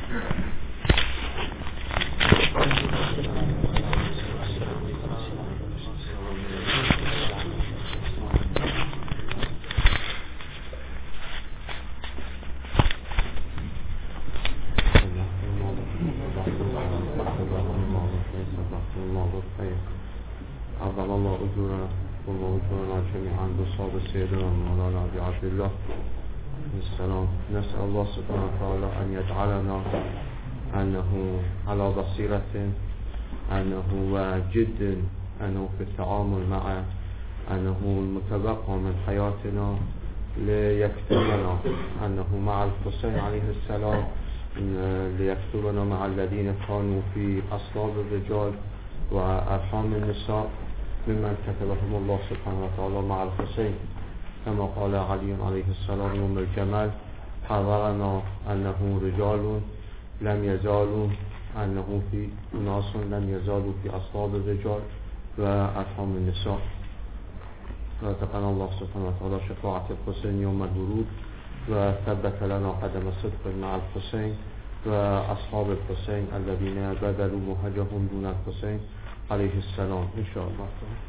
نسأل الله سبحانه وتعالى أن يجعلنا أنه على بصيرة، أنه جد، أنه في التعامل معه، أنه المتبقى من حياتنا ليكتبنا، أنه مع الحسين عليه السلام ليكتبنا مع الذين كانوا في أصلاب الرجال وأرحام النساء ممن كتبهم الله سبحانه وتعالى مع الحسين، كما قال علي عليه السلام يوم الجمل: حذرنا أنه رجال لم يزالوا، أنه في ناس لم يزالوا في أصلاب الرجال وأرحام النساء. ورزقنا الله سبحانه وتعالى شفاعة الحسين يوم الورود، وثبت لنا قدم صدق مع الحسين وأصحاب الحسين الذين بذلوا مهجهم دون الحسين عليه السلام إن شاء الله.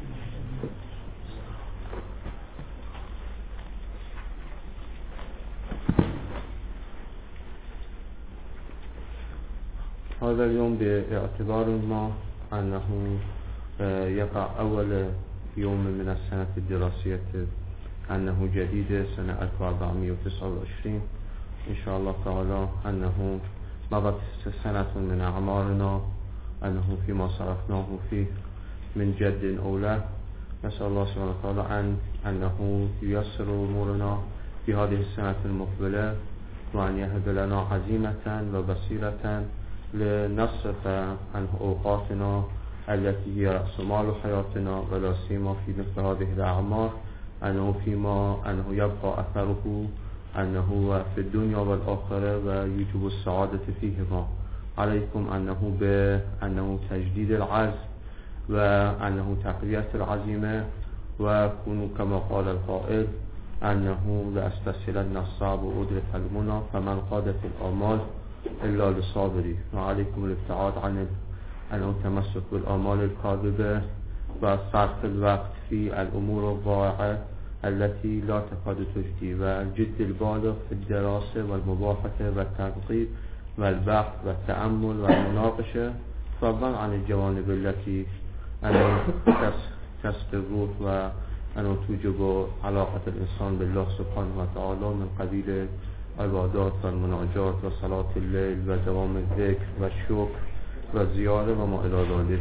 هذا اليوم باعتبار ما أنه يقع أول يوم من السنة الدراسية أنه جديد سنة 1429 إن شاء الله تعالى، أنه مضت سنة من أعمارنا، أنه فيما صرفناه فيه من جد أولى. نسأل الله سبحانه وتعالى أنه ييسر أمورنا في هذه السنة المقبلة، وأن يهب لنا عزيمة وبصيرة لنصرف عن أوقاتنا التي هي رأس مال حياتنا، ولا سيما في مثل هذه الأعمار، أنه يبقى أثره أنه في الدنيا والآخرة ويجب السعادة فيهما. عليكم أنه تجديد العزم، وأنه تقوية العزيمة، وكونوا كما قال القائل: أنه لأستسهلن الصعب وأدرك المنى، فمن قادت الآمال إلا لصابري. وعليكم الابتعاد عن التمسك بالآمال الكاذبة وصرف الوقت في الأمور الضائعة التي لا تكاد تجدي، والجد البالغ في الدراسة والمباحثة والتنقيب والبحث والتأمل والمناقشة، فضلا عن الجوانب التي تسقي الروح وأن توجب علاقة الإنسان بالله سبحانه وتعالى من قبيل عبادات والمناجات وصلاة الليل ودوام الذكر والشكر والزيارة وما إلى ذلك.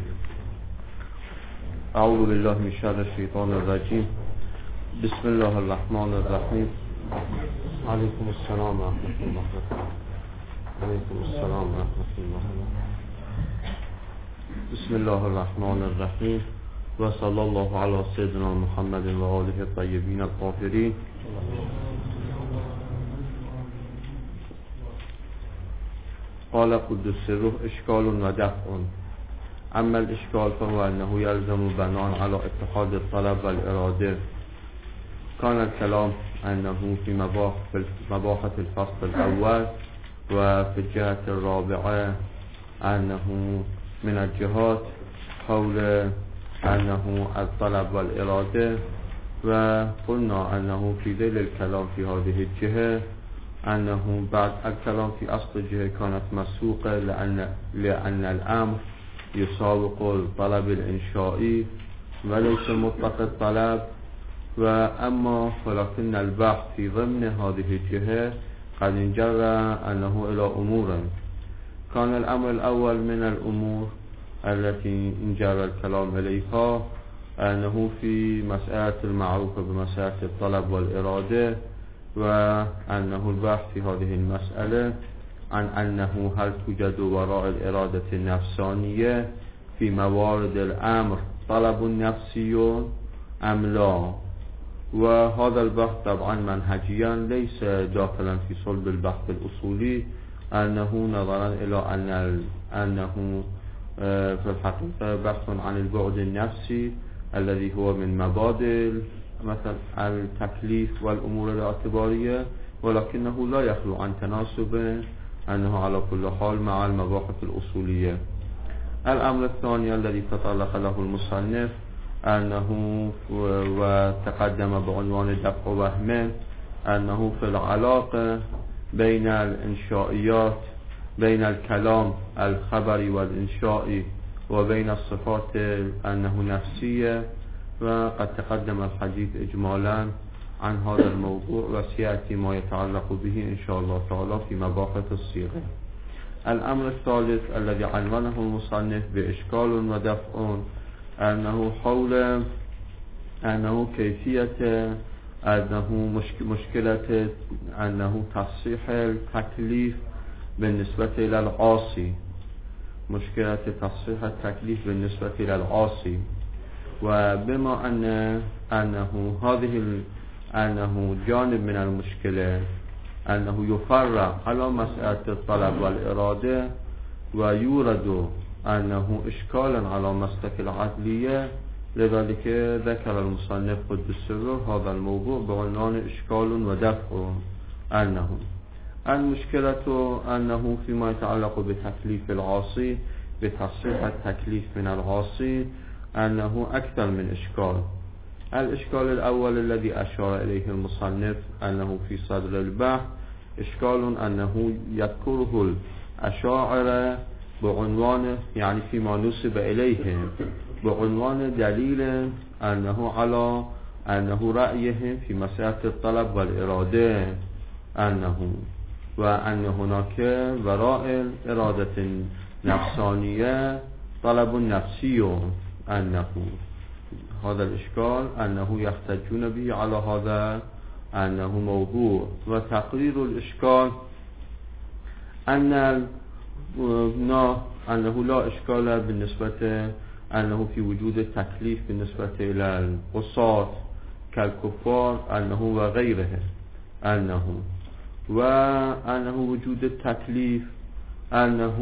أعوذ بالله من شر الشيطان الرجيم. بسم الله الرحمن الرحيم. عليكم السلام ورحمة الله وبركاته. عليكم السلام ورحمة الله وبركاته. بسم الله الرحمن الرحيم، وصلى الله على سيدنا محمد وآله الطيبين الطاهرين. قال قدس الروح: إشكال ودفع. أما الإشكال فهو أنه يلزم بناء على اتحاد الطلب والإرادة. كان الكلام أنه في مباحث الفصل الأول، وفي الجهة الرابعة أنه من الجهات حول أنه الطلب والإرادة، وقلنا أنه في ذيل الكلام في هذه الجهة أنه بعد الكلام في أصل الجهة كانت مسوقة لأن الأمر يسابق الطلب الإنشائي وليس مطلق الطلب، ولكن البحث في ضمن هذه الجهة قد انجرى أنه إلى أمور. كان الأمر الأول من الأمور التي انجرى الكلام إليها أنه في مسألة المعروفة بمسألة الطلب والإرادة، وأنه البحث في هذه المسألة عن أنه هل توجد وراء الإرادة النفسانية في موارد الأمر طلب نفسي أم لا. وهذا البحث طبعا منهجيا ليس داخلا في صلب البحث الأصولي، أنه نظرا إلى أنه في الحقيقة بحث عن البعد النفسي الذي هو من مبادئ مثل التكليف والأمور الاعتبارية، ولكنه لا يخلو عن تناسب أنه على كل حال مع المباحث الأصولية. الأمر الثاني الذي تطرق له المصنف أنه وتقدم بعنوان دفع وهمه أنه في العلاقة بين الإنشائيات بين الكلام الخبري والإنشائي وبين الصفات أنه نفسية، وقد تقدم الحديث إجمالا عن هذا الموضوع وسيأتي ما يتعلق به إن شاء الله تعالى في مباحث الصيغة. الأمر الثالث الذي عنوانه المصنف بإشكال ودفع أنه حول أنه كيفية أنه مشكلة أنه تصحيح التكليف بالنسبة إلى العاصي، مشكلة تصحيح التكليف بالنسبة إلى العاصي، وبما أنه جانب من المشكلة أنه يفرع على مسألة الطلب والإرادة ويورد أنه إشكالا على مسلك العدلية، لذلك ذكر المصنف قدس سره هذا الموضوع بعنوان إشكال ودفع. أنه المشكلة أنه فيما يتعلق بتكليف العاصي بتصحيح التكليف من العاصي أنه أكثر من إشكال. الإشكال الأول الذي أشار إليه المصنف أنه في صدر البحث إشكال أنه يذكره الأشاعرة بعنوان يعني فيما نسب إليهم بعنوان دليل أنه على أنه رأيهم في مسألة الطلب والإرادة وأن هناك وراء الإرادة النفسانية طلب نفسي، أنه هذا الإشكال أنه يحتجون به على هذا أنه موضوع. وتقرير الإشكال أنه لا إشكال بالنسبة أنه في وجود التكليف بالنسبة إلى القصاص كالكفار أنه وغيره وأنه وجود التكليف أنه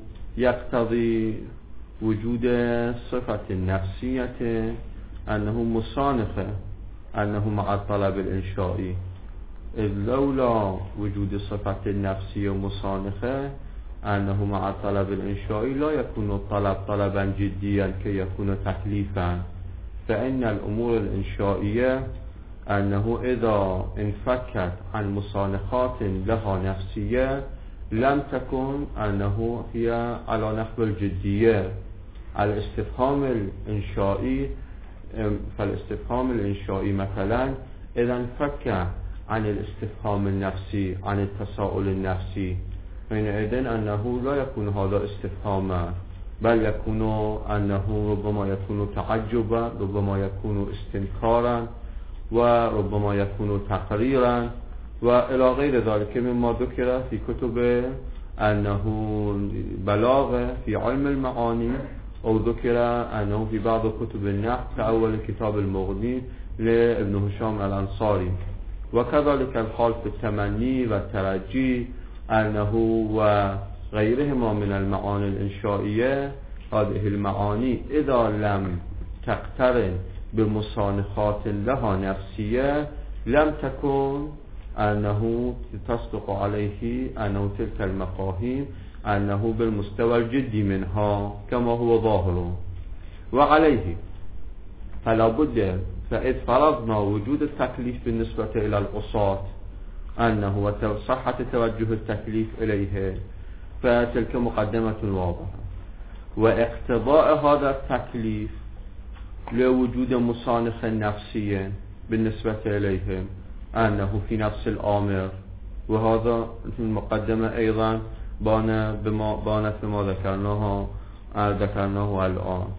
يقتضي وجود صفة النفسية أنه مصانفة أنه مع الطلب الإنشائي، إذ لولا وجود صفة النفسية مصانفة أنه مع الطلب الإنشائي لا يكون الطلب طلبا جديا كي يكون تكليفا، فإن الأمور الإنشائية أنه إذا انفكت عن مصانخات لها نفسية لم تكن أنه هي على نحو الجدية. الاستفهام الإنشائي فالاستفهام الإنشائي مثلا إذا انفك عن الاستفهام النفسي عن التساؤل النفسي حينئذ أنه لا يكون هذا استفهاما، بل يكون أنه ربما يكون تعجبا، ربما يكون استنكارا، وربما يكون تقريرا وإلى غير ذلك مما ذكر في كتب أنه بلاغة في علم المعاني، أو ذكر أنه في بعض كتب النحو كأول كتاب المغني لابن هشام الأنصاري. وكذلك الحال في التمني والترجي أنه وغيرهما من المعاني الإنشائية هذه المعاني إذا لم تقترن بمصانخات لها نفسية لم تكن أنه تصدق عليه أنه تلك المفاهيم أنه بالمستوى الجدي منها كما هو ظاهر. وعليه فلا بد فإذ فرضنا وجود التكليف بالنسبة إلى العصاة أنه وصحة توجه التكليف إليه فتلك مقدمة واضحة، واقتضاء هذا التكليف لوجود مصانخ نفسية بالنسبة إليهم أنه في نفس الآمر، وهذا المقدمة أيضا بانت بما ذكرناه الآن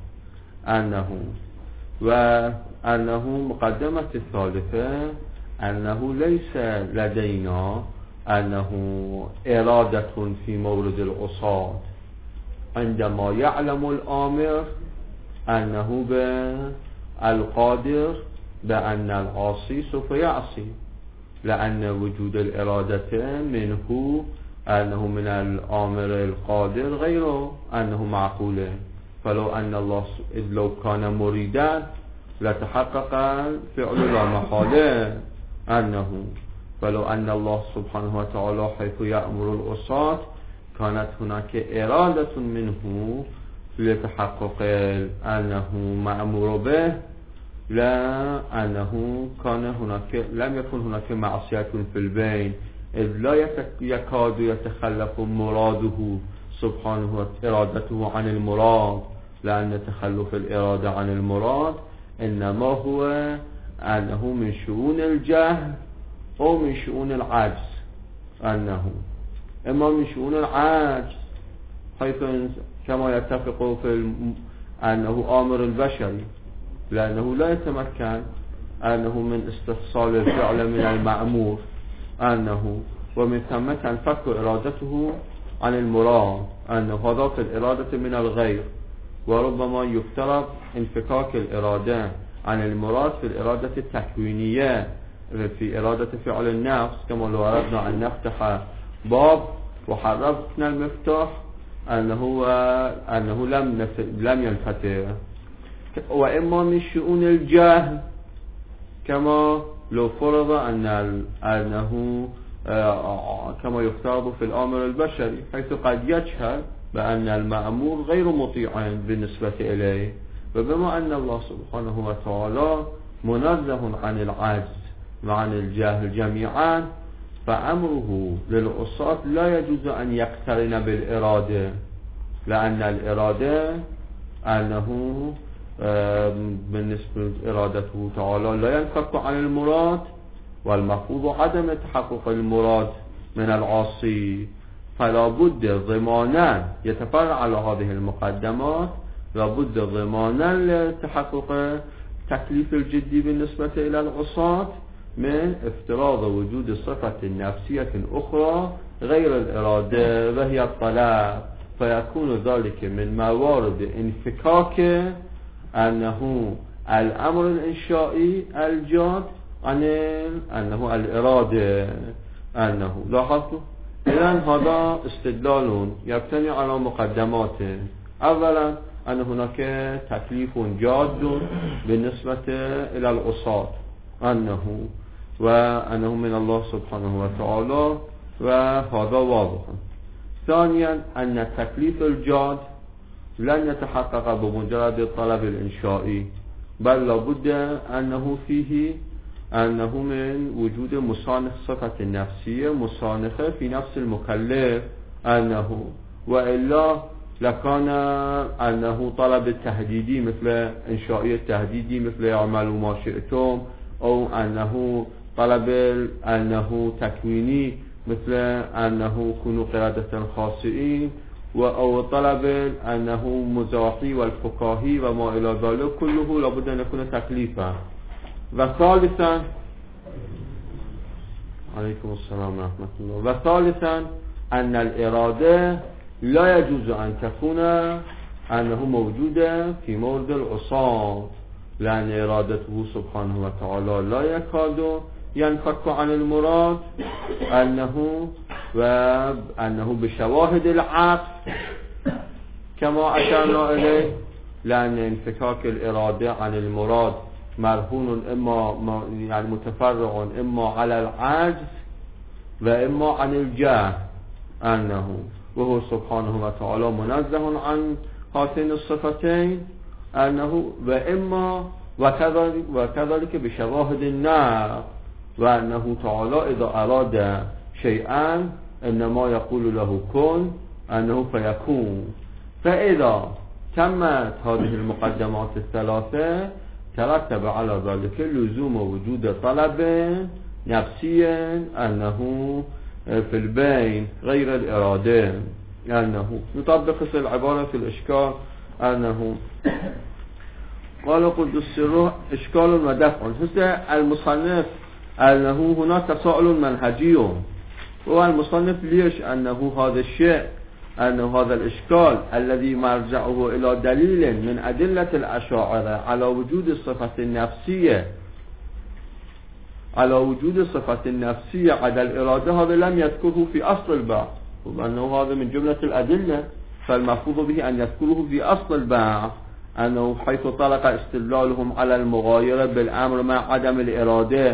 أنه مقدمة الثالثة أنه ليس لدينا أنه إرادة في مورد العصاة عندما يعلم الآمر أنه بالقادر بأن العاصي سوف يعصي، لأن وجود الإرادة منه أنه من الآمر القادر غير أنه معقول، فلو أن الله إذ لو كان مريدا لتحقق الفعل لا محالة ولو أن الله سبحانه وتعالى حيث يأمر العصاة كانت هناك إرادة منه لتحقق أنه مأمور به، لا أنه كان هناك لم يكن هناك معصية في البين، إذ لا يكاد يتخلف مراده سبحانه إرادته عن المراد، لأن تخلف الإرادة عن المراد إنما هو أنه من شؤون الجهل أو من شؤون العجز، أنه إما من شؤون العجز حيث كما يتفق في أنه آمر البشري، لأنه لا يتمكن أنه من استحصال الفعل من المأمور، أنه ومن ثم تنفك إرادته عن المراد، أنه هذاك الإرادة من الغير، وربما يفترض انفكاك الإرادة عن المراد في الإرادة التكوينية، في إرادة فعل النفس، كما لو أردنا أن نفتح باب وحركنا المفتاح أنه لم ينفتح. وإما من شؤون الجهل، كما لو فرض أنه كما يفترض في الأمر البشري، حيث قد يجهل بأن المأمور غير مطيع بالنسبة إليه، وبما أن الله سبحانه وتعالى منزه عن العجز وعن الجهل جميعا، فأمره للعصاة لا يجوز أن يقترن بالإرادة، لأن الإرادة أنه بالنسبة إرادته تعالى لا ينفك عن المراد، والمفروض عدم تحقق المراد من العاصي، فلا بد ضمانا يتفرع على هذه المقدمات، لا بد ضمانا لتحقق تكليف الجدي بالنسبة إلى العصاة من افتراض وجود صفة نفسية أخرى غير الإرادة وهي الطلب، فيكون ذلك من موارد انفكاك أنه الأمر الإنشائي الجاد عن أنه الإرادة. أنه لاحظتوا؟ إذن هذا استدلال يبتني على مقدمات. أولا أن هناك تكليف جاد بالنسبة إلى العصاة، وأنه من الله سبحانه وتعالى، وهذا واضح. ثانيا أن التكليف الجاد لن يتحقق بمجرد الطلب الإنشائي، بل لابد أنه فيه أنه من وجود مسانخ صفة نفسية مسانخة في نفس المكلف، وإلا لكان أنه طلب التهديدي مثل إنشائي التهديدي مثل يعملوا ما شئتم، أو أنه طلب أنه تكويني مثل أنه كونوا قردة خاسئين، أو طلب أنه مزاحي والفكاهي وما إلى ذلك، كله لابد أن يكون تكليفا. وثالثا عليكم السلام ورحمة الله. وثالثا أن الإرادة لا يجوز أن تكون أنه موجودة في مورد العصاة، لأن إرادته سبحانه وتعالى لا يكاد ينفك عن المراد، وأنه بشواهد العقل كما أشرنا إليه، لأن انفكاك الإرادة عن المراد مرهون إما يعني متفرع إما على العجز وإما عن الجهل، وهو سبحانه وتعالى منزه عن هاتين الصفتين، وإما وكذلك بشواهد النار، وأنه تعالى إذا أراد شيئا إنما يقول له كن فيكون. فإذا تمت هذه المقدمات الثلاثة ترتب على ذلك لزوم وجود طلب نفسي أنه في البين غير الإرادة. نطبق العبارة في الإشكال قال قد السر إشكال ودفع. المصنف أنه هناك تساؤل منهجي، هو المصنف ليش أنه هذا الشيء هذا الإشكال الذي مرجعه إلى دليل من أدلة الأشاعرة على وجود الصفة النفسية على الإرادة، هذا لم يذكره في أصل البحث، وأنه هذا من جملة الأدلة، فالمفروض به أن يذكره في أصل البحث، أنه حيث طلق استدلالهم على المغايرة بالأمر مع عدم الإرادة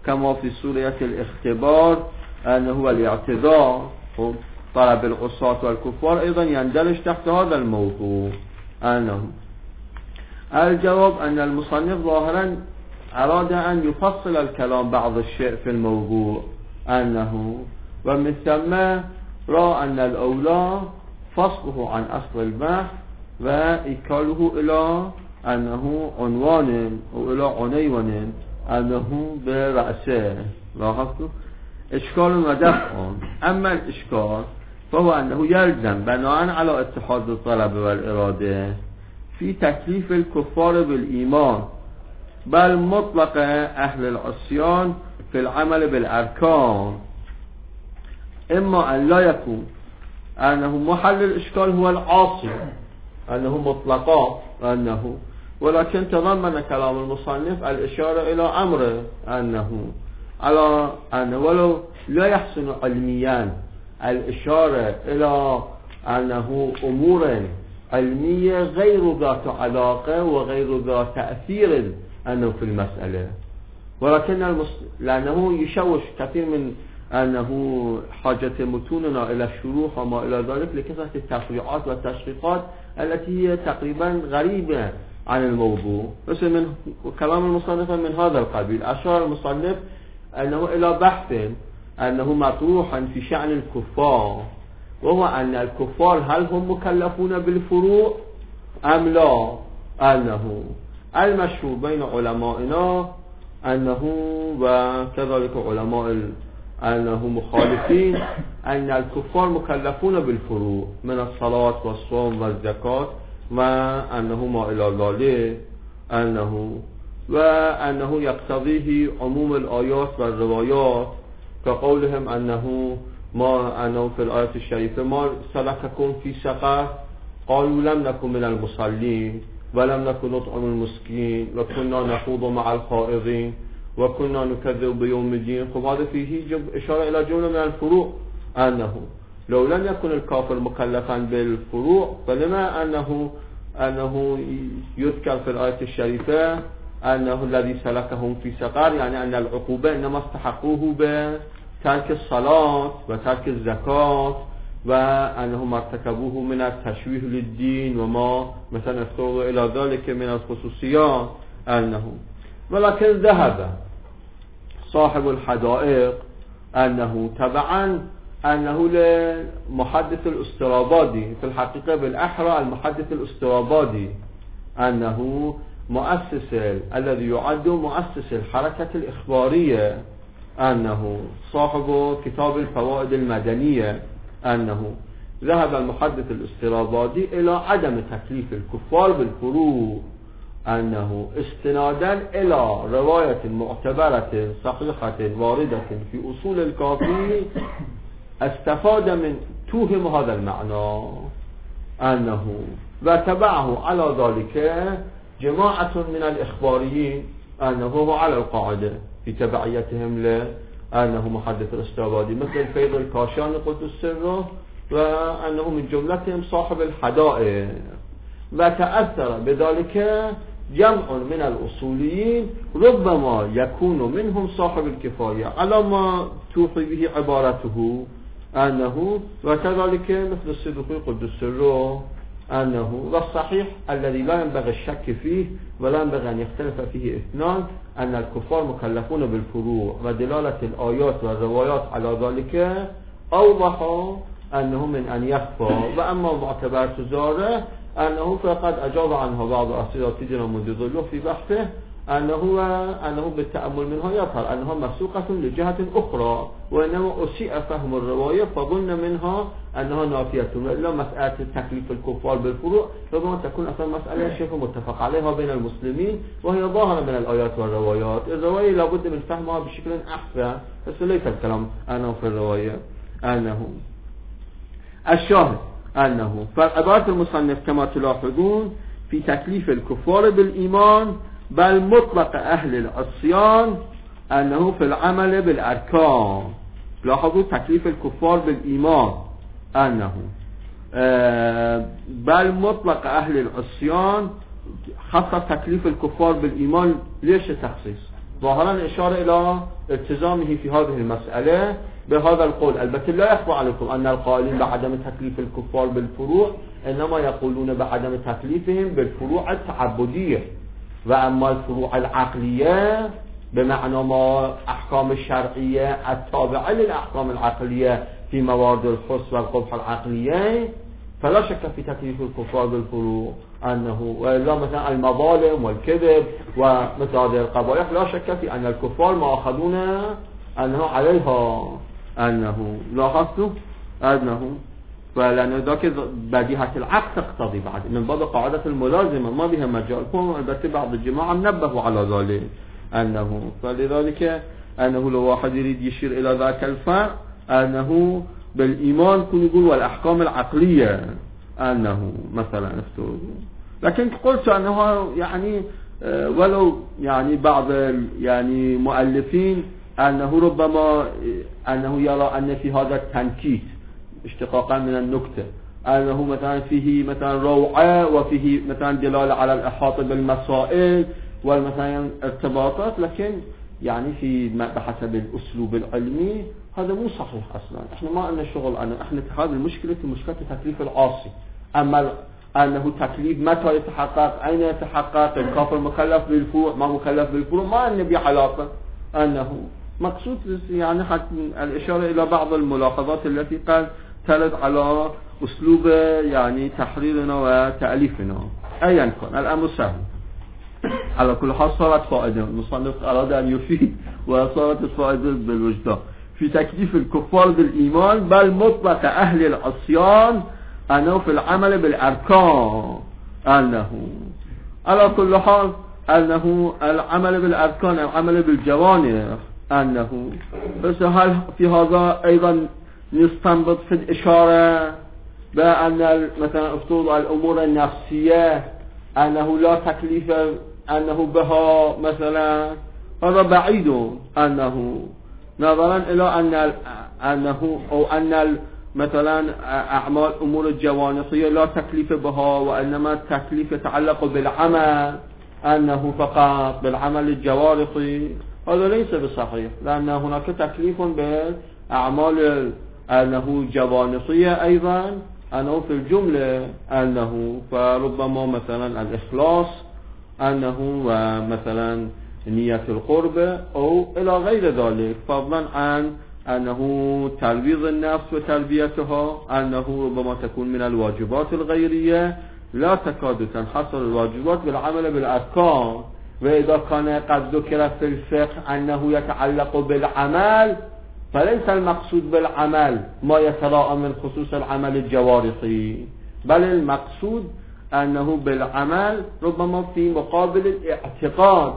كما في سورة الاختبار أنه هو الاعتذار طلب العصاة والكفار أيضا يندرج تحت هذا الموضوع. أنه الجواب أن المصنف ظاهرا أراد أن يفصل الكلام بعض الشيء في الموضوع، أنه ومن ثم رأى أن الأولى فصله عن أصل البحث وإكاله إلى أنه عنوان وإلى عنيوان أنه برأسه. لاحظتوا إشكال ودفع. أما الإشكال فهو أنه يلزم بناء على اتحاد الطلب والإرادة في تكليف الكفار بالإيمان بل مطلق أهل العصيان في العمل بالأركان، إما أن لا يكون أنه محل الإشكال هو العاصي أنه مطلقا أنه، ولكن تضمن كلام المصنف الإشارة إلى أمره أنه على أنه ولو لا يحسن علميا الإشارة إلى أنه أمور علمية غير ذات علاقة وغير ذات تأثير أنه في المسألة، ولكن لأنه يشوش كثير من أنه حاجة متوننا إلى الشروح وما إلى ذلك لكثرة التفريعات والتشقيقات التي هي تقريبا غريبة عن الموضوع. بس من كلام المصنف من هذا القبيل أشار المصنف أنه إلى بحث أنه مطروحا في شأن الكفار، وهو أن الكفار هل هم مكلفون بالفروع أم لا. أنه المشهور بين علمائنا أنه وكذلك علماء أنه مخالفين أن الكفار مكلفون بالفروع من الصلاة والصوم والزكاة وأنه ما إلى ذلك، وأنه يقتضيه عموم الآيات والروايات كقولهم أنه في الآية الشريفة ما سلككم في سقر قالوا لم نكن من المصلين ولم نكن نطعم المسكين وكنا نخوض مع الخائضين وكنا نكذب بيوم الدين. هذا فيه إشارة إلى جملة من الفروع، أنه لو لم يكن الكافر مكلفا بالفروع فلما أنه يذكر في الآية الشريفة أنه الذي سلكهم في سقر، يعني أن العقوبة إنما استحقوه بترك الصلاة وترك الزكاة وأنهم ارتكبوه من التشويه للدين وما مثلا افترضوا إلى ذلك من الخصوصيات. ولكن ذهب صاحب الحدائق أنه تبعا أنه للمحدث الأسترابادي في الحقيقة بالأحرى المحدث الأسترابادي أنه مؤسس الذي يعد مؤسس الحركة الإخبارية، أنه صاحب كتاب الفوائد المدنية، أنه ذهب المحدث الاسترابادي إلى عدم تكليف الكفار بالفروع، أنه استنادا إلى رواية معتبرة صحيحة واردة في أصول الكافي استفاد من توهم هذا المعنى، أنه وتبعه على ذلك جماعة من الإخباريين أنه هو على القاعدة في تبعيتهم لأنه محدث الاسترابادي مثل الفيض الكاشاني قدس سره، وأنه من جملتهم صاحب الحدائق، وتأثر بذلك جمع من الأصوليين ربما يكون منهم صاحب الكفاية على ما توحي به عبارته، أنه وكذلك مثل الصدوقي قدس سره، أنه والصحيح الذي لا ينبغي الشك فيه ولا ينبغي أن يختلف فيه اثنان أن الكفار مكلفون بالفروع، ودلالة الآيات والروايات على ذلك أوضح أنه من أن يخفى. وأما معتبر تزاره أنه فقد أجاب عنها بعض أساتذتنا منذ ظله في بحثه أنه بالتأمل منها يظهر أنها مسوقة لجهة أخرى، وإنما أسيء فهم الرواية فظن منها أنها نافية، وإلا مسألة تكليف الكفار بالفروع ربما تكون أصلا مسألة شبه متفق عليها بين المسلمين وهي ظاهرة من الآيات والروايات. الرواية لابد من فهمها بشكل أحسن، بس ليس الكلام أنه في الرواية أنه الشاهد أنه فعبارة المصنف كما تلاحظون في تكليف الكفار بالإيمان بل مطلق أهل العصيان أنه في العمل بالأركان. لاحظوا تكليف الكفار بالإيمان أنه بل مطلق أهل العصيان، خاصة تكليف الكفار بالإيمان. ليش التخصيص؟ ظاهرا اشاره الى التزامه في هذه المساله بهذا القول. البته لا يخفى عليكم ان القائلين بعدم تكليف الكفار بالفروع انما يقولون بعدم تكليفهم بالفروع التعبديه، واما الفروع العقليه بمعنى ما احكام الشرعيه التابعه للاحكام العقليه في موارد الحس والقبح العقليه فلا شك في تكليف الكفار بالفروع انه، والا مثلا المظالم والكذب ومثل هذه القبائح لا شك في ان الكفار مؤاخذون انه عليها، انه لاحظتوا انه فلان ذاك بديهة العقل تقتضي بعد من باب قاعدة الملازمة ما بها مجال. البته بعض الجماعة نبهوا على ذلك انه فلذلك انه لو واحد يريد يشير الى ذاك الفرق انه بالإيمان كن يقول والأحكام العقلية أنه مثلا افترض، لكن قلت أنه يعني ولو يعني بعض يعني مؤلفين أنه ربما أنه يرى أن في هذا التنكيت اشتقاقا من النكتة أنه مثلا فيه مثلا روعة وفيه مثلا دلالة على الإحاطة بالمسائل والمثلا ارتباطات، لكن يعني في بحسب الأسلوب العلمي هذا مو صحيح أصلا. احنا ما عندنا شغل احنا هذه المشكلة مشكلة تكليف العاصي. أما أنه تكليف متى يتحقق أين يتحقق الكافر مكلف بالفروع ما مكلف بالفروع ما عندنا به علاقة. أنه مقصود يعني حتى الإشارة إلى بعض الملاحظات التي قد ترد على أسلوب يعني تحريرنا وتأليفنا. أيا كان الأمر سهل. على كل حال صارت فائدة، المصنف أراد أن يفيد وصارت الفائدة بالوجدان في تكليف الكفار بالإيمان بل مطلق أهل العصيان أنه في العمل بالأركان، أنه على كل حال أنه العمل بالأركان العمل بالجوانح أنه بس هل في هذا أيضا نستنبط في الإشارة بأن مثلا افترض الأمور النفسية أنه لا تكليف أنه بها مثلا هذا بعيد أنه نظرا إلى أنه أو أن مثلا أعمال أمور الجوانحية لا تكليف بها وإنما التكليف يتعلق بالعمل أنه فقط بالعمل الجوارحي، هذا ليس بصحيح لأن هناك تكليف بالأعمال أنه جوانحية أيضا أنه في الجملة أنه فربما مثلا الإخلاص أنه ومثلا نية القرب أو إلى غير ذلك، فضلا عن أنه تلويظ النفس وتربيتها أنه ربما تكون من الواجبات الغيرية لا تكاد تنحصر الواجبات بالعمل بالأركان، وإذا كان قد ذكر في الفقه أنه يتعلق بالعمل فليس المقصود بالعمل ما يتراءى من خصوص العمل الجوارحي، بل المقصود أنه بالعمل ربما في مقابل الاعتقاد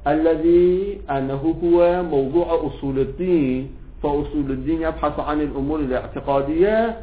الذي أنه هو موضوع أصول الدين، فأصول الدين يبحث عن الأمور الاعتقادية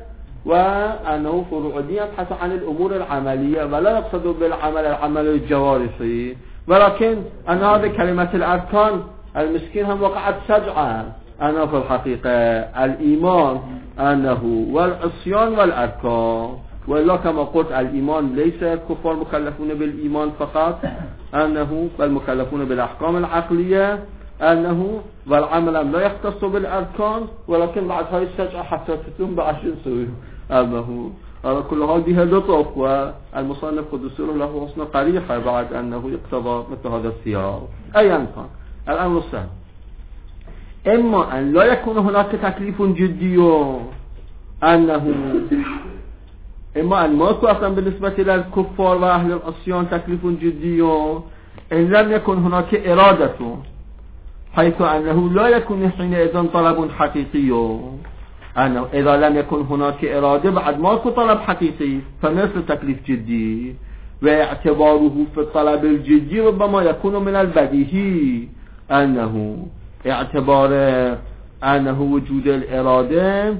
وأنه فروع الدين يبحث عن الأمور العملية ولا يقصد بالعمل العمل الجوارحي. ولكن أن هذه كلمة الأركان المسكين هم وقعت سجعا أنا في الحقيقة الإيمان أنه والعصيان والأركان، وإلا كما قلت الإيمان ليس الكفار مكلفون بالإيمان فقط أنه بل مكلفون بالأحكام العقلية أنه والعمل لا يختص بالأركان، ولكن بعد هاي السجعة حتى تتم بعشر سوء أنه على كل حال بها لطف، والمصنف قدسه له حسن قريحة بعد أنه يقتضى مثل هذا السياق. أيا كان الأمر السهل إما أن لا يكون هناك تكليف جدي أنه إما أن ما يكون أصلا بالنسبة للكفار وأهل العصيان تكليف جدي إن لم يكن هناك إرادة حيث أنه لا يكون حينئذ طلب حقيقي، أنه إذا لم يكن هناك إرادة بعد ما يكون طلب حقيقي فمثل تكليف جدي، واعتباره في الطلب الجدي ربما يكون من البديهي أنه اعتبار أنه وجود الإرادة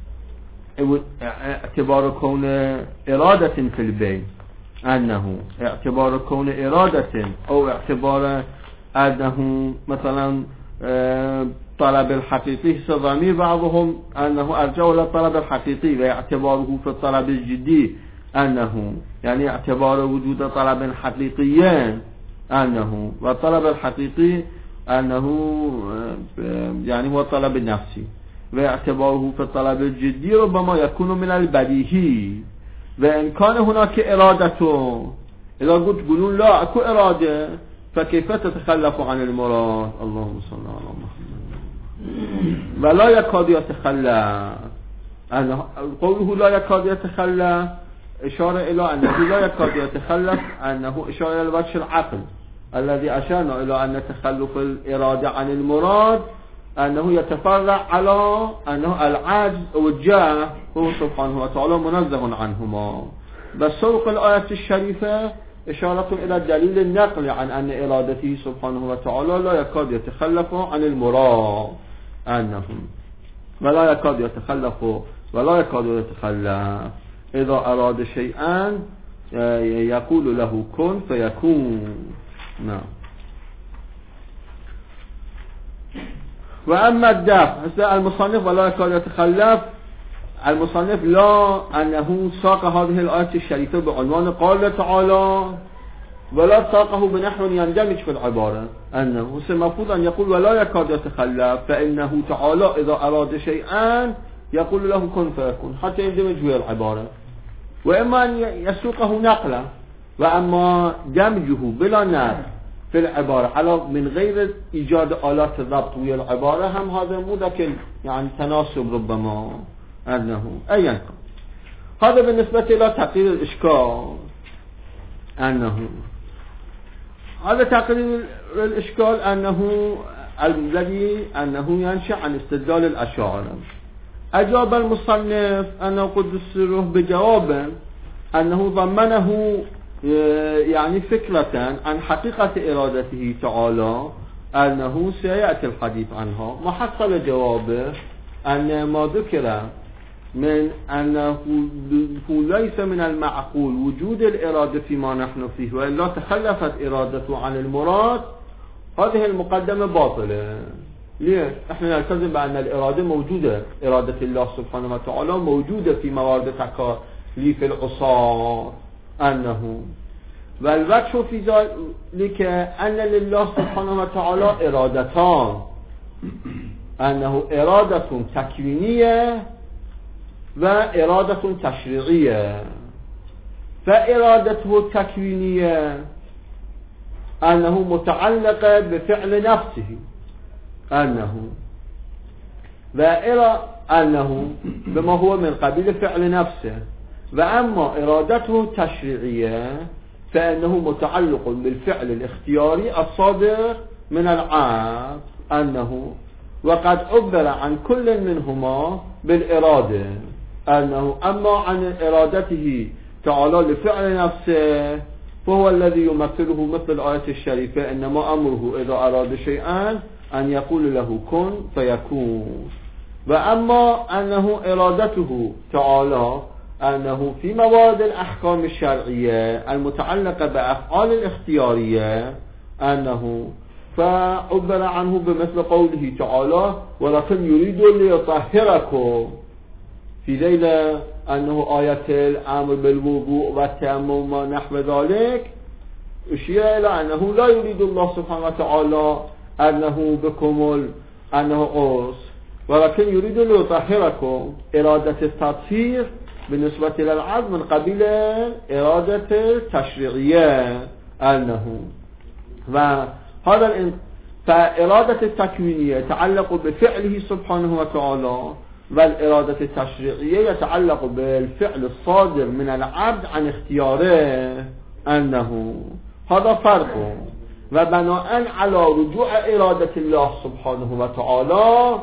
اعتبار كون إرادة في البين، أنه اعتبار كون إرادة أو اعتبار أنه مثلا طلب الحقيقي ضمير بعضهم أنه أرجعه للطلب الحقيقي، واعتباره في الطلب الجدي أنه يعني اعتبار وجود طلب حقيقي أنه والطلب الحقيقي أنه يعني هو الطلب النفسي، واعتباره في الطلب الجدي ربما يكون من البديهي. وإن كان هناك إرادة، إذا قلت قولون لا أكو إرادة فكيف تتخلف عن المراد؟ اللهم صل على محمد. ولا يكاد يتخلف، قوله لا يكاد يتخلف إشارة إلى أنه لا يكاد يتخلف، أنه إشارة إلى وجه العقل الذي أشرنا إلى أن تخلف الإرادة عن المراد أنه يتفرع على أنه العجز والجاه هو سبحانه وتعالى منزه عنهما. بس سوق الآية الشريفة إشارة إلى دليل النقل عن أن إرادته سبحانه وتعالى لا يكاد يتخلف عن المراد، أنه ولا يكاد يتخلف ولا يكاد يتخلف إذا أراد شيئا يقول له كن فيكون. نعم. وأما الدفع المصنف ولا يكاد يتخلف، المصنف لا أنه ساق هذه الآية الشريفة بعنوان قال تعالى ولا ساقه بنحو يندمج في العبارة، أنه المفروض أن يقول ولا يكاد يتخلف، فإنه تعالى إذا أراد شيئا يقول له كن فيكون حتى يندمج في العبارة. وإما أن يسوقه نقلا، وأما دمجه بلا نقل في العبارة على من غير إيجاد آلات الضبط ويا العبارة هم هذا مو ذاك يعني تناسب ربما أنه أيا كان. هذا بالنسبة إلى تقرير الإشكال، أنه هذا تقرير الإشكال أنه الذي أنه ينشأ عن استدلال الأشاعرة. أجاب المصنف أنه قدس سره بجواب أنه ضمنه يعني فكرة عن حقيقة إرادته تعالى أنه سيأتي الحديث عنها. محصل جوابه أن ما ذكر من أنه ليس من المعقول وجود الإرادة فيما نحن فيه وإلا تخلفت إرادته عن المراد، هذه المقدمة باطلة. ليش؟ احنا نلتزم بأن الإرادة موجودة، إرادة الله سبحانه وتعالى موجودة في موارد تكاليف العصاة، أنه والوجه في ذلك أن لله سبحانه وتعالى إرادتان، أنه إرادة تكوينية وإرادة تشريعية. فإرادته التكوينية أنه متعلق بفعل نفسه، أنه بما هو من قبيل فعل نفسه. وأما إرادته التشريعية فإنه متعلق بالفعل الاختياري الصادر من العبد، أنه وقد عبر عن كل منهما بالإرادة، أنه أما عن إرادته تعالى لفعل نفسه فهو الذي يمثله مثل الآية الشريفة إنما أمره إذا أراد شيئا أن يقول له كن فيكون. وأما أنه إرادته تعالى أنه في موارد الأحكام الشرعية المتعلقة بأفعال الاختيارية، أنه فعبر عنه بمثل قوله تعالى ولكن يريد ليطهركم في ذيل أنه آية الأمر بالوضوء والتيمم ونحو ذلك، أشير إلى أنه لا يريد الله سبحانه وتعالى أنه بكم أنه أوس، ولكن يريد ليطهركم. إرادة التطهير بالنسبة للعبد من قبيل إرادة التشريعية، أنه وهذا فإرادة التكوينية يتعلق بفعله سبحانه وتعالى، والإرادة التشريعية يتعلق بالفعل الصادر من العبد عن اختياره، أنه هذا فرق. وبناء على رجوع إرادة الله سبحانه وتعالى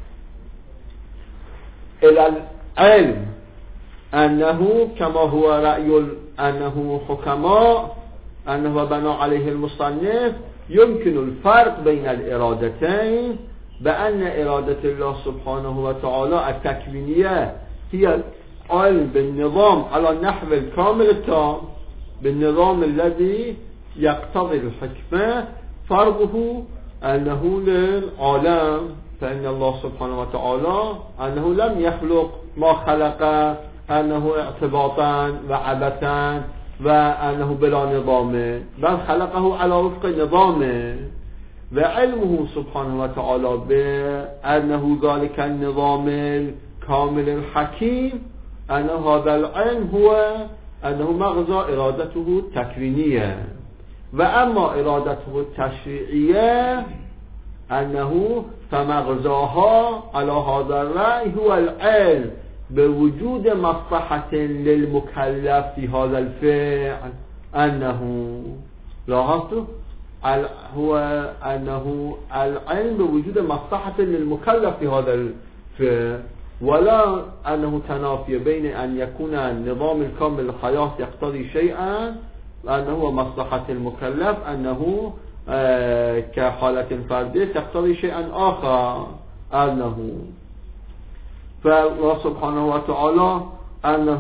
إلى العلم أنه كما هو رأي أنه حكماء أنه بناء عليه المصنف يمكن الفرق بين الإرادتين، بأن إرادة الله سبحانه وتعالى التكوينية هي العلم بالنظام على النحو الكامل التام، بالنظام الذي يقتضي الحكمة، فرضه أنه للعالم، فإن الله سبحانه وتعالى أنه لم يخلق ما خلق أنه اعتباطا وعبثا وأنه بلا نظام، بل خلقه على وفق نظامه. وعلمه سبحانه وتعالى بأنه ذلك النظام الكامل الحكيم، أن هذا العلم هو أنه مغزى إرادته التكوينية. وأما إرادته التشريعية أنه فمغزاها على هذا الرأي هو العلم بوجود مصلحة للمكلف في هذا الفعل، أنه لاحظتوا هو أنه العلم بوجود مصلحة للمكلف في هذا الفعل، ولا أنه تنافي بين أن يكون النظام الكامل للحياة يقتضي شيئا وأنه مصلحة المكلف أنه كحالة فردية تقتضي شيئا آخر، أنه فالله سبحانه وتعالى أنه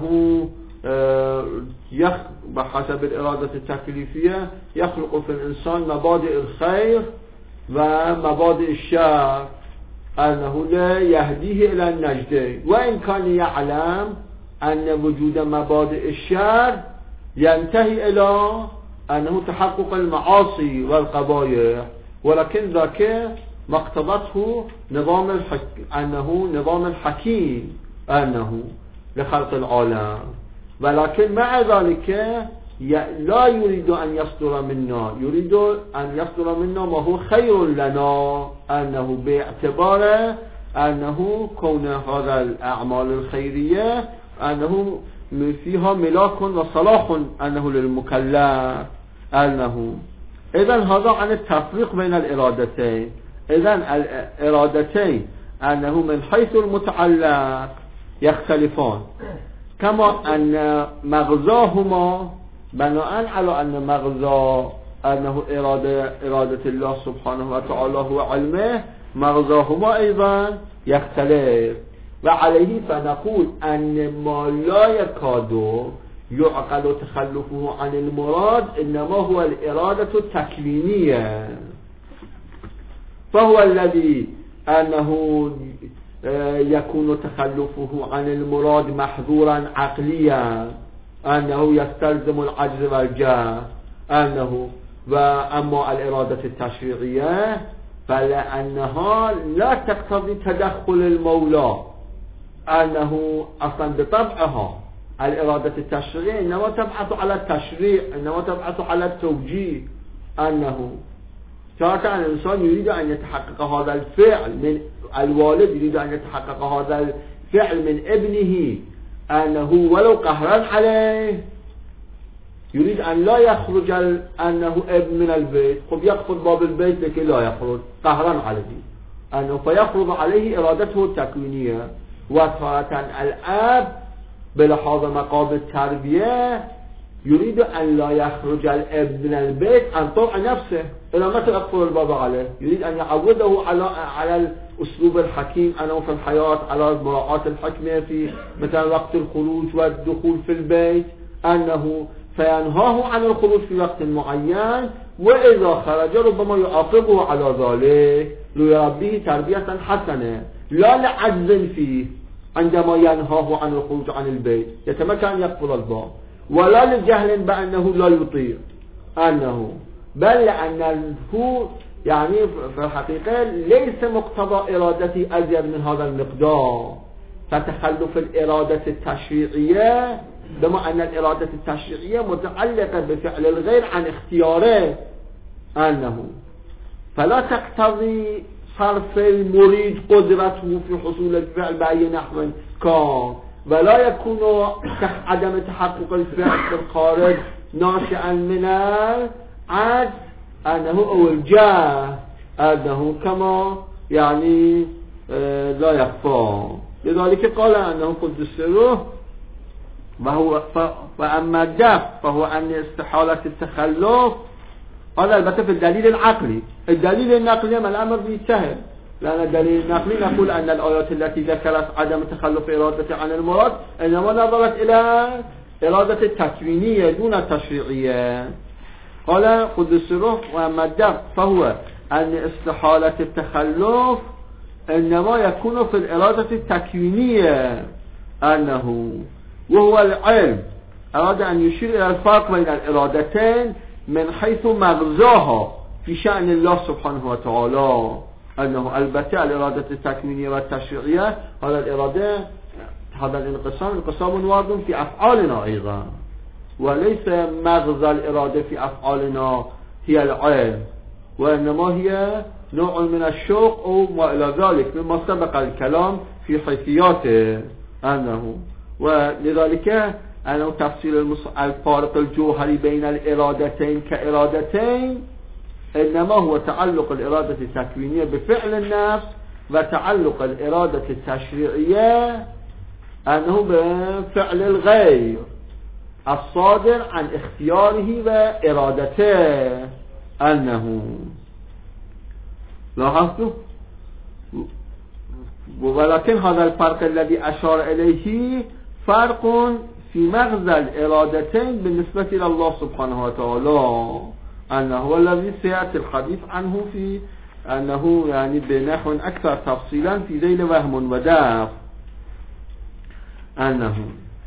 بحسب الإرادة التكليفية يخلق في الإنسان مبادئ الخير ومبادئ الشر، أنه لا يهديه إلى النجدة، وإن كان يعلم أن وجود مبادئ الشر ينتهي إلى أنه تحقق المعاصي والقبائح، ولكن ذاك ما اقتضته أنه نظام الحكيم أنه لخلق العالم، ولكن مع ذلك لا يريد أن يصدر منا، يريد أن يصدر منا ما هو خير لنا، أنه باعتبار أنه كون هذا الأعمال الخيرية أنه فيها ملاك وصلاح أنه للمكلف، أنه إذن هذا عن التفريق بين الإرادتين. إذن الإرادتين أنه من حيث المتعلق يختلفان، كما أن مغزاهما بناء على أن مغزى أنه إرادة الله سبحانه وتعالى هو علمه، مغزاهما أيضا يختلف، وعليه فنقول أن ما لا يكاد يعقل تخلفه عن المراد إنما هو الإرادة التكوينية، فهو الذي أنه يكون تخلفه عن المراد محظورا عقليا، أنه يستلزم العجز والجهل، أنه وأما الإرادة التشريعية فلأنها لا تقتضي تدخل المولى، أنه أصلا بطبعها الإرادة التشريعية إنما تبحث على التشريع، إنما تبحث على التوجيه، أنه تارة الإنسان يريد أن يتحقق هذا الفعل من الوالد، يريد أن يتحقق هذا الفعل من ابنه أنه ولو قهرا عليه، يريد أن لا يخرج أنه ابن من البيت، خب يقفل باب البيت لكي لا يخرج قهرا عليه، أنه فيفرض عليه إرادته التكوينية. وتارة الأب بلحاظ مقام التربية يريد أن لا يخرج الابن من البيت عن طوع نفسه، إلى متى يقفل الباب عليه، يريد أن يعوده على الأسلوب الحكيم أنه في الحياة، على مراعاة الحكمة في مثلا وقت الخروج والدخول في البيت، أنه فينهاه عن الخروج في وقت معين، وإذا خرج ربما يعاقبه على ذلك ليربيه تربية حسنة لا لعجز فيه عندما ينهاه عن الخروج عن البيت يتمكن أن يقفل الباب، ولا لجهل بأنه لا يطيع أنه، بل لأنه يعني في الحقيقة ليس مقتضى إرادتي أزيد من هذا المقدار، فتخلف الإرادة التشريعية بما أن الإرادة التشريعية متعلقة بفعل الغير عن اختياره، أنه فلا تقتضي صرف المريد قدرته في حصول الفعل بأي نحو كان، ولا يكون عدم تحقق الفعل في الخارج ناشئا من العجز أنه أو الجهل، أنه كما يعني لا يخفى. لذلك قال أنه قدس سره وأما الدفع فهو أن استحالة التخلف، هذا البته في الدليل العقلي. الدليل النقلي ما الأمر بيتسهل، لأن الدليل النقلي نقول أن الآيات التي ذكرت عدم تخلف إرادة عن المراد إنما نظرت إلى إرادة التكوينية دون التشريعية. قال قدس سره وأما الدفع فهو أن استحالة التخلف إنما يكون في الإرادة التكوينية، أنه وهو العلم أراد أن يشير إلى الفرق بين الإرادتين من حيث مغزاها، في شأن الله سبحانه وتعالى أنه البتة الإرادة التكوينية والتشريعية هذا الإرادة هذا الانقسام وارد في أفعالنا أيضا، وليس مغزى الإرادة في أفعالنا هي العلم، وإنما هي نوع من الشوق أو ما إلى ذلك مما سبق الكلام في حيثياته أنه، ولذلك أنه تفصيل الفارق الجوهري بين الإرادتين كإرادتين إنما هو تعلق الإرادة التكوينية بفعل النفس، وتعلق الإرادة التشريعية أنه بفعل الغير الصادر عن اختياره وإرادته أنه. لاحظتوا؟ ولكن هذا الفرق الذي أشار إليه فرق في مغزى الإرادتين بالنسبة إلى الله سبحانه وتعالى أنه هو الذي سيأتي الحديث عنه في أنه يعني بنحو أكثر تفصيلا في ذيل وهم وداف أنه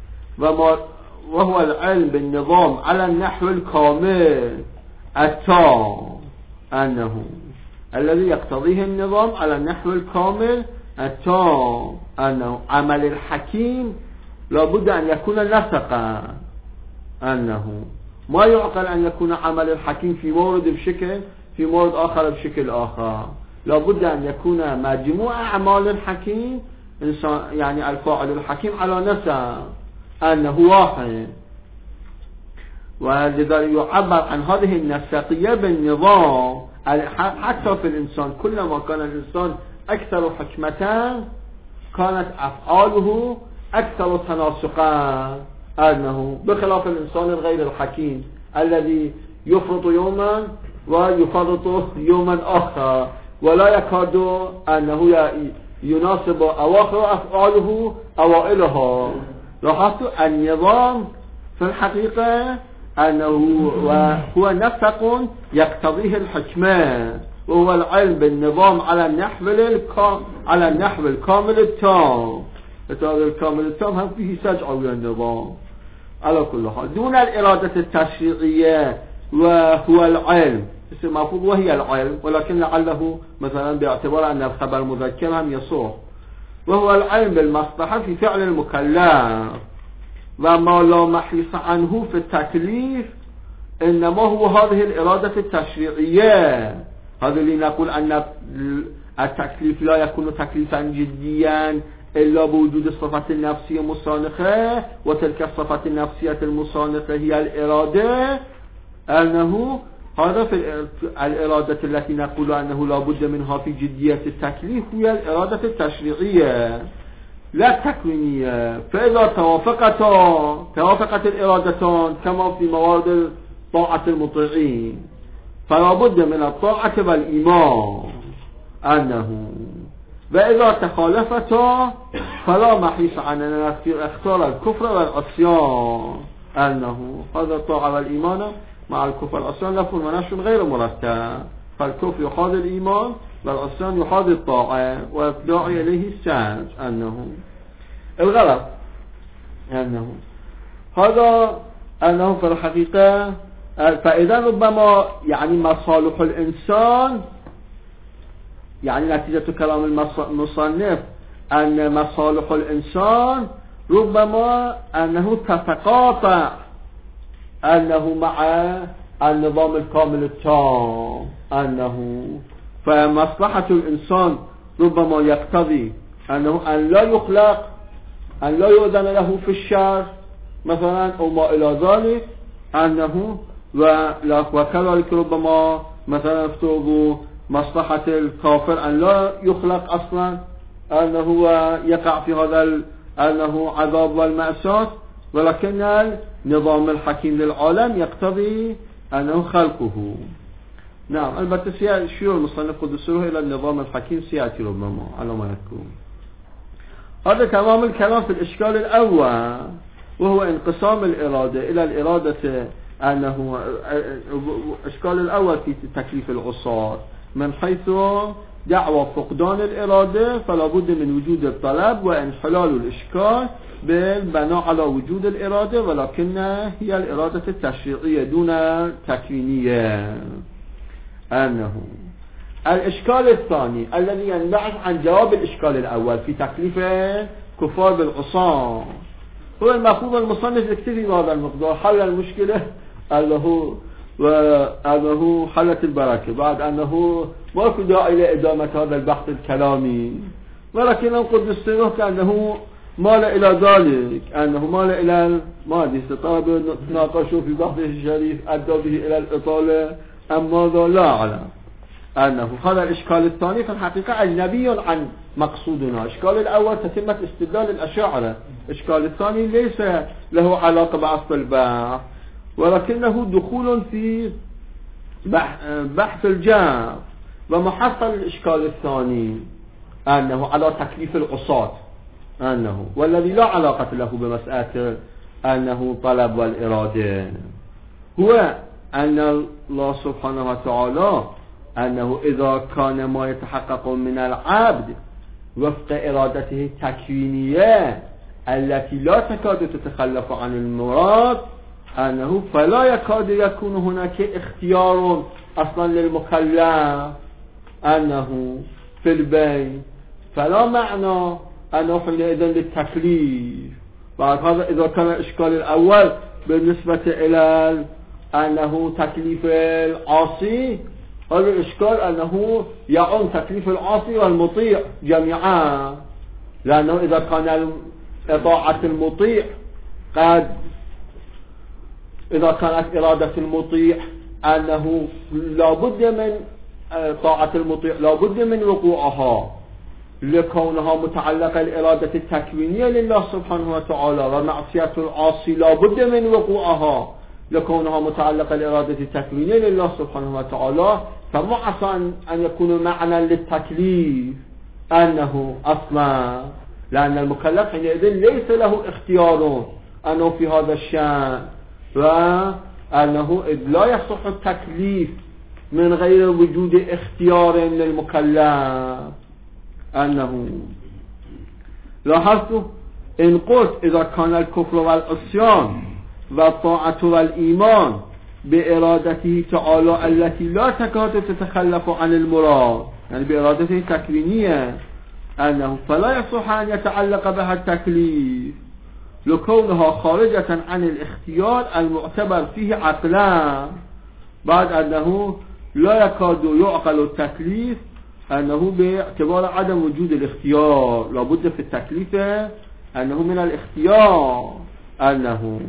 وهو العلم بالنظام على النحو الكامل التام أنه الذي يقتضيه النظام على النحو الكامل التام أنه عمل الحكيم لابد أن يكون نسقا أنه ما يعقل أن يكون عمل الحكيم في مورد بشكل في مورد آخر بشكل آخر، لابد أن يكون مجموع أعمال الحكيم إنسان يعني الفاعل الحكيم على نسق أنه واحد، ولذلك يعبر عن هذه النسقية بالنظام حتى في الإنسان. كلما كان الإنسان أكثر حكمة كانت أفعاله أكثر تناسقا أنه، بخلاف الإنسان الغير الحكيم الذي يفرط يوما ويفرط يوما آخر ولا يكاد أنه يناسب أواخر أفعاله أوائلها. لاحظت النظام في الحقيقة أنه هو نسق يقتضيه الحكمة، وهو العلم بالنظام على النحو الكامل التام. الكامل التام هم فيه سجع النظام على كل حال دون الإرادة التشريعية، وهو العلم اسم مفروض وهي العلم، ولكن لعله مثلا باعتبار أن الخبر مذكر هم يصح، وهو العلم بالمصلحة في فعل المكلف، وما لا محيص عنه في التكليف إنما هو هذه الإرادة التشريعية. هذا اللي نقول أن التكليف لا يكون تكليفا جديا إلا بوجود الصفة النفسية المصانخة، وتلك الصفة النفسية المصانخة هي الإرادة، أنه هذا في الإرادة التي نقول أنه لا بد منها في جدية التكليف هي الإرادة التشريعية لا التكوينية. فإذا توافقت الإرادتان كما في موارد طاعة المطيعين فلا بد من الطاعة والإيمان أنه، وإذا تخالفتا فلا محيص عن أن اختار الكفر والعصيان أنه. هذا الطاعة والإيمان مع الكفر والعصيان لفظ ونشر غير مرتب، فالكفر يحاذي الإيمان والعصيان يحاذي الطاعة والداعي إليه السعي أنه الغلط أنه هذا أنه في الحقيقة. فإذا ربما يعني مصالح الإنسان يعني نتيجة كلام المصنف أن مصالح الإنسان ربما أنه تتقاطع أنه مع النظام الكامل التام أنه، فمصلحة الإنسان ربما يقتضي أنه أن لا يخلق، أن لا يؤذن له في الشر مثلا أو ما إلى ذلك أنه، وكذلك ربما مثلا افترضوا مصلحة الكافر أن لا يخلق أصلا أنه يقع في هذا أنه عذاب والمأساة، ولكن النظام الحكيم للعالم يقتضي أنه خلقه. نعم البته شيء المصنف قد سره إلى النظام الحكيم سيأتي ربما على ما يكون. هذا تمام الكلام في الإشكال الأول، وهو انقسام الإرادة إلى الإرادة أنه الإشكال الأول في تكليف العصاة من حيث دعوى فقدان الإرادة فلا بد من وجود الطلب وانحلال الإشكال بالبناء على وجود الإرادة، ولكن هي الإرادة التشريعية دون تكوينية أنه الإشكال الثاني الذي ينبعث عن جواب الإشكال الأول في تكليف كفار بالعصاة هو المفروض المصنف يكتفي بهذا المقدار، حل المشكلة أنه حلت البركة، بعد أنه ما في داعي إلى إدامة هذا البحث الكلامي، ولكن قد نستنه كأنه مال إلى ذلك، أنه مال إلى ما استطاب ناقشوا في بحثه الشريف أدى به إلى الإطالة أم ماذا لا أعلم. أنه هذا الإشكال الثاني في الحقيقة أجنبي عن مقصودنا. الإشكال الأول تتمة استدلال الأشاعرة، الإشكال الثاني ليس له علاقة بأصل البحث، ولكنه دخول في بحث الجاب. ومحصل الإشكال الثاني أنه على تكليف العصاة، أنه والذي لا علاقة له بمسألة أنه طلب والإرادة، هو أن الله سبحانه وتعالى أنه إذا كان ما يتحقق من العبد وفق إرادته التكوينية التي لا تكاد تتخلف عن المراد، أنه فلا يكاد يكون هناك اختيار أصلا للمكلف أنه في البيت، فلا معنى أنه حينئذ للتكليف. بعد هذا إذا كان الإشكال الأول بالنسبة إلى أنه تكليف العاصي، هذا الإشكال أنه يعم تكليف العاصي والمطيع جميعا، لأنه إذا كان طاعة المطيع إذا كانت إرادة المطيع أنه لابد من طاعة المطيع لابد من وقوعها لكونها متعلقة الإرادة التكوينية لله سبحانه وتعالى، ومعصية العاصي لابد من وقوعها لكونها متعلقة الإرادة التكوينية لله سبحانه وتعالى، فما عسى أن يكون معنى للتكليف أنه أصلا، لأن المكلف حينئذ ليس له اختيار أنه في هذا الشأن، وأنه لا يصح التكليف من غير وجود اختيار للمكلف. أنه لاحظت إن قلت إذا كان الكفر والعصيان والطاعة والإيمان بإرادته تعالى التي لا تكاد تتخلف عن المراد، يعني بإرادته التكوينية، أنه فلا يصح أن يتعلق بها التكليف لكونها خارجة عن الاختيار المعتبر فيه عقلا، بعد أنه لا يكاد يعقل التكليف أنه باعتبار عدم وجود الاختيار، لابد في التكليف أنه من الاختيار، أنه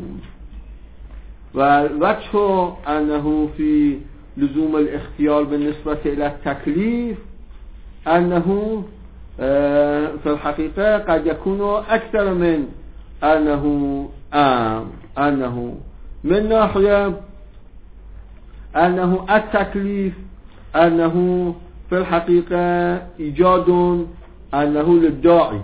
والوجه أنه في لزوم الاختيار بالنسبة إلى التكليف أنه في الحقيقة قد يكون أكثر من أنه من ناحية أنه التكليف أنه في الحقيقة إيجاد أنه للداعي،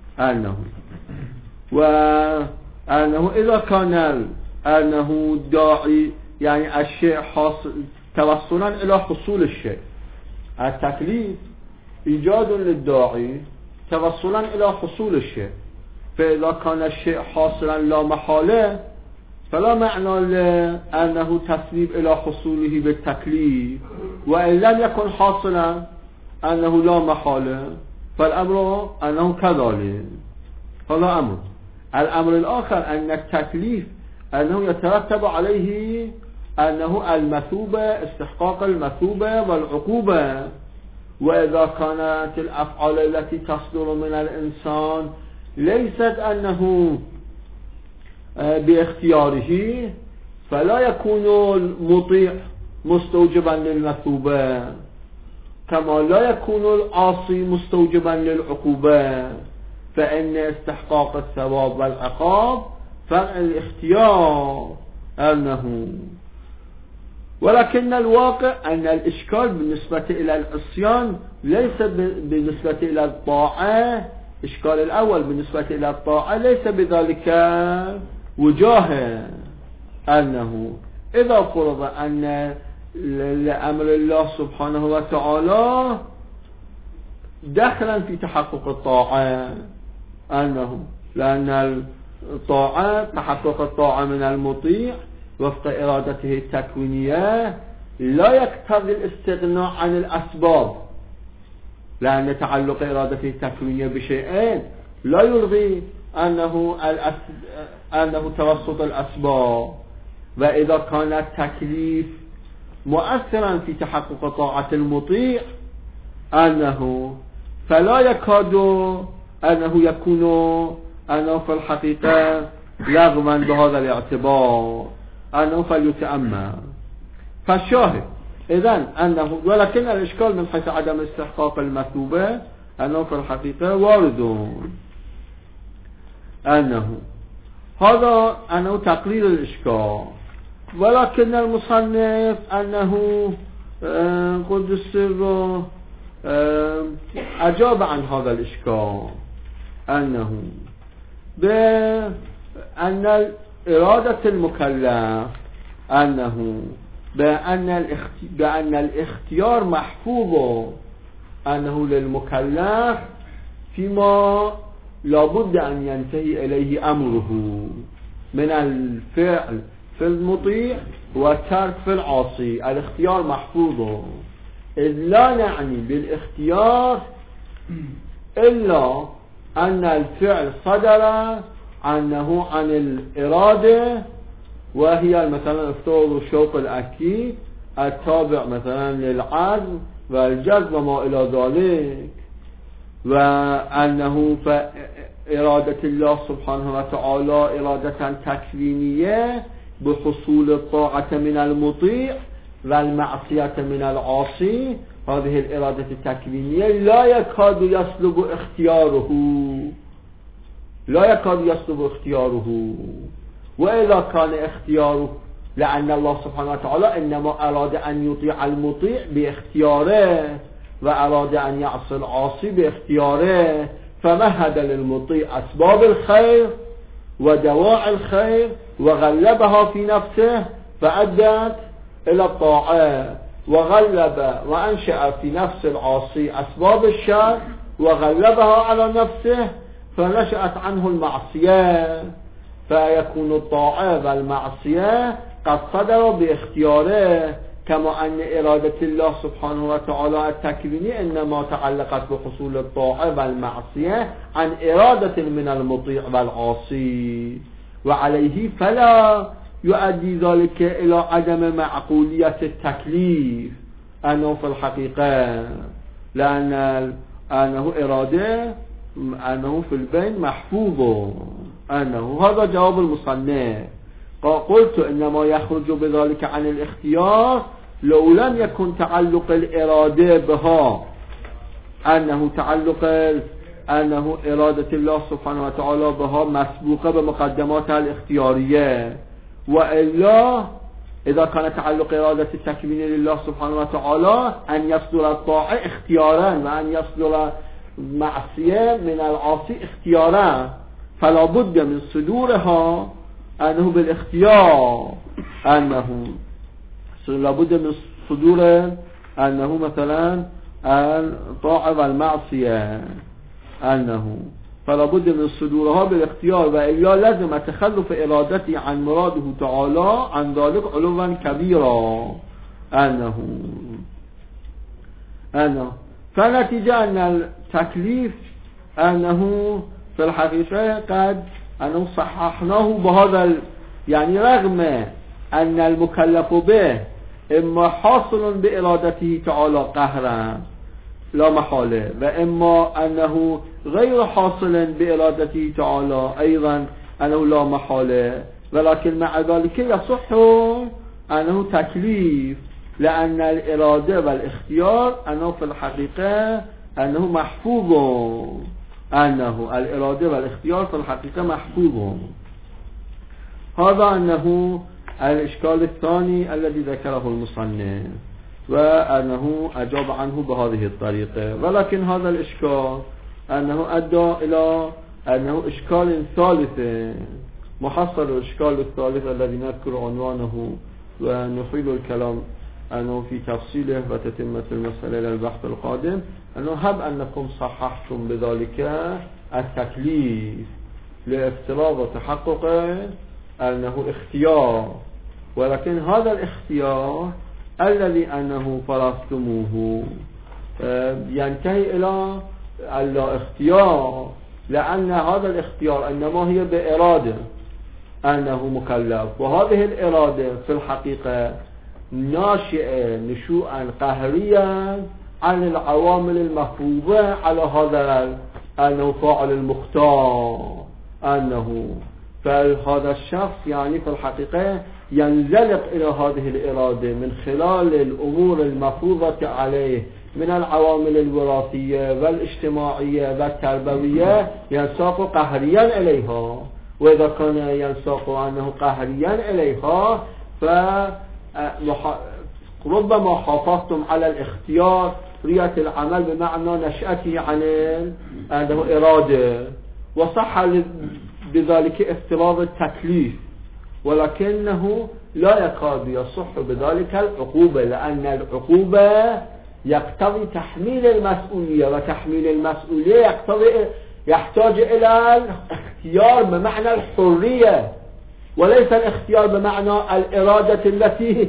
وأنه إذا كان أنه داعي يعني الشيء حاصل توصلا إلى حصول الشيء، التكليف إيجاد للداعي توصلا إلى حصول الشيء، فإذا كان الشيء حاصلا لا محالة فلا معنى لأنه تسبيب إلى حصوله بالتكليف، وإن لم يكن حاصلا أنه لا محالة فالأمر أنه كذلك. هذا أمر. الأمر الآخر أن التكليف أنه يترتب عليه أنه المثوبة، استحقاق المثوبة والعقوبة، وإذا كانت الأفعال التي تصدر من الإنسان ليست أنه باختياره فلا يكون المطيع مستوجبا للمثوبة، كما لا يكون العاصي مستوجبا للعقوبة، فإن استحقاق الثواب والعقاب فرع الاختيار أنه. ولكن الواقع أن الإشكال بالنسبة إلى العصيان ليس بالنسبة إلى الطاعة، إشكال الأول بالنسبة إلى الطاعة ليس بذلك وجاهه، أنه إذا فرض أن لأمر الله سبحانه وتعالى دخلا في تحقق الطاعة، أنه لأن الطاعة تحقق الطاعة من المطيع وفق إرادته التكوينية لا يقتضي الاستغناء عن الأسباب، لأن تعلق إرادته التكوينية بشيئين لا يلغي أنه توسط الأسباب. وإذا كان التكليف مؤثرا في تحقق طاعة المطيع فلا يكاد أنه يكون في الحقيقة لغوا بهذا الاعتبار، فليتأمل. فالشاهد إذن ولكن الإشكال من حيث عدم استحقاق المطلوبة في الحقيقة وارد، هذا تقرير الإشكال. ولكن المصنف قدس السر أجاب عن هذا الإشكال بأن إرادة المكلف بأن الاختيار محفوظ للمكلف فيما لابد أن ينتهي إليه أمره من الفعل في المطيع والترك في العاصي. الاختيار محفوظ، إذ لا نعني بالاختيار إلا أن الفعل صدر عن الإرادة، وهي مثلا افتراض الشوق الأكيد التابع مثلا للعزم والجزم وما إلى ذلك، وأنه فإرادة الله سبحانه وتعالى إرادة تكوينية بحصول الطاعة من المطيع والمعصية من العاصي. هذه الإرادة التكوينية لا يكاد يسلب اختياره، وإذا كان اختياره لأن الله سبحانه وتعالى إنما أراد أن يطيع المطيع باختياره وأراد أن يعصي العاصي باختياره، فمهد للمطيع أسباب الخير ودواعي الخير وغلبها في نفسه فأدت إلى الطاعة، وغلب وأنشأ في نفس العاصي أسباب الشر وغلبها على نفسه فنشأت عنه المعصية، فيكون الطاعة والمعصية قد صدر باختياره، كما أن إرادة الله سبحانه وتعالى التكوينية إنما تعلقت بحصول الطاعة والمعصية عن إرادة من المطيع والعاصي، وعليه فلا يؤدي ذلك إلى عدم معقولية التكليف في الحقيقة، لأن إرادة في البين محفوظ. هذا جواب المصنف. قلت إنما يخرج بذلك عن الاختيار لو لم يكن تعلق الإرادة بها إرادة الله سبحانه وتعالى بها مسبوقة بمقدماتها الاختيارية، وإلا إذا كان تعلق إرادة التكوين لله سبحانه وتعالى أن يصدر الطاعة اختيارا وأن يصدر معصية من العاصي اختيارا، فلا بد من صدورها بالاختيار، لابد من صدور مثلا الطاعة والمعصية فلا بد من صدورها بالاختيار، وإلا لازم تخلف إرادتي عن مراده تعالى عن ذلك علوا كبيرا. فنتيجة أن التكليف في الحقيقة قد صححناه بهذا يعني رغم أن المكلف به إما حاصل بإرادته تعالى قهرا لا محالة، وإما أنه غير حاصل بإرادته تعالى أيضا لا محالة، ولكن مع ذلك يصح تكليف، لأن الإرادة والاختيار في الحقيقة محفوظ، الإرادة والاختيار في الحقيقة محفوظ. هذا الإشكال الثاني الذي ذكره المصنف، وأنه أجاب عنه بهذه الطريقة. ولكن هذا الإشكال أدى إلى إشكال ثالث، محصل الإشكال الثالث الذي نذكر عنوانه ونحيل الكلام في تفصيله وتتمة المسألة إلى البحث القادم. هب أنكم صححتم بذلك التكليف لافتراض وتحقق اختيار، ولكن هذا الاختيار الذي أنه فرضتموه ينتهي إلى اللا اختيار، لأن هذا الاختيار إنما هي بإرادة أنه مكلف، وهذه الإرادة في الحقيقة ناشئة نشوءا قهريا عن العوامل المفروضة على هذا أنه فاعل المختار، أنه فهذا الشخص يعني في الحقيقة ينزلق إلى هذه الإرادة من خلال الأمور المفروضة عليه من العوامل الوراثية والاجتماعية والتربوية، ينساق قهريا إليها. وإذا كان ينساق أنه قهريا إليها فربما حافظتم على الاختيار رية العمل بمعنى نشأته عن أنه إرادة، وصح بذلك افتراض التكليف، ولكنه لا يكاد يصح بذلك العقوبة، لأن العقوبة يقتضي تحميل المسؤولية، وتحميل المسؤولية يحتاج إلى الاختيار بمعنى الحرية، وليس الاختيار بمعنى الإرادة التي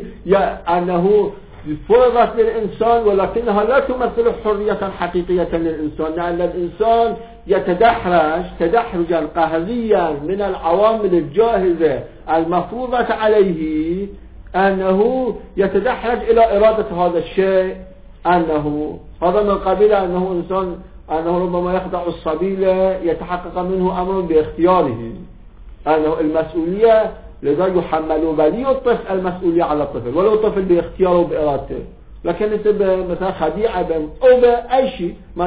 أنه فرضت للإنسان ولكنها لا تمثل حرية حقيقية للإنسان، لأن الإنسان يتدحرج تدحرجا قهريا من العوامل الجاهزة المفروضة عليه، أنه يتدحرج إلى إرادة هذا الشيء، أنه هذا من قبيل أنه إنسان أنه ربما يخضع السبيل يتحقق منه أمر باختياره، أنه المسؤولية لذا يحمل ولي الطفل المسؤولية على الطفل ولو طفل باختياره وبإرادته، لكن مثلا خديعة أو بأي شيء ما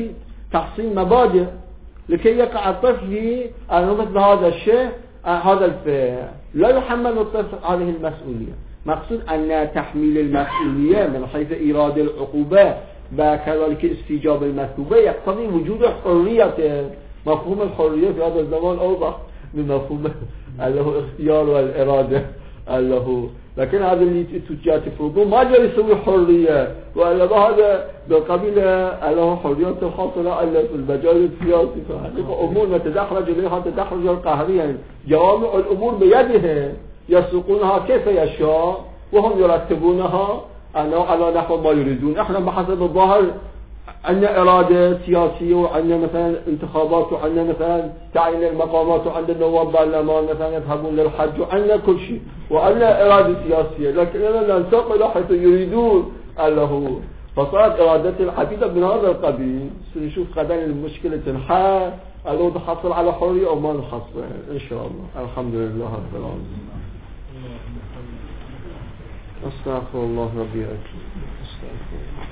تحصيل مبادئ لكي يقع الطفل في أنه مثل هذا الشيء هذا الفعل لا يحمل الطفل هذه المسؤولية. مقصود أن تحميل المسؤولية من حيث إيراد العقوبة وكذلك استجاب المطلوبة يقتضي وجود حرية. مفهوم الحرية في هذا الزمان أوضح من مفهوم له اختيار والإرادة له، لكن هذا اللي تفرضوه ما جاي يسوي حرية، وإلا هذا بالقبيل له حرية الخاصة إلا في المجال السياسي، فحقيقة أمور نتدحرج إليها تدحرج القهريا، جوامع الأمور بيده يسوقونها كيف يشاء وهم يرتبونها أنه على نحو ما يريدون. احنا بحسب الظاهر عندنا إرادة سياسية، وعندنا مثلا انتخابات، وعندنا مثلا تعيين المقامات، وعندنا نواب برلمان مثلا يذهبون للحج، وعندنا كل شيء، وعندنا إرادة سياسية، لكننا ننساق إلى حيث يريدون له، فصارت إرادة العبيد من هذا القبيل. نشوف غدا المشكلة تنحل لو نحصل على حرية أو ما نحصل إن شاء الله. الحمد لله رب العالمين. أستغفر الله ربي أجل. أستغفر الله.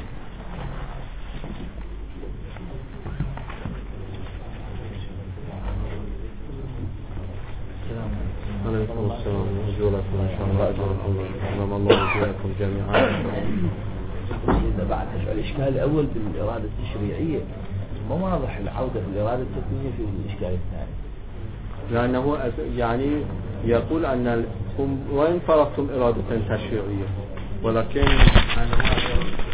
عليكم السلام وأجوركم إن شاء الله. أجوركم الله وأجوركم جميعا. إذا بعد الإشكال الأول بالإرادة التشريعية ما واضح العودة في الإرادة التكوينية في الإشكال الثاني، لأنه يعني يقول أن وإن فرضتم إرادة تشريعية ولكن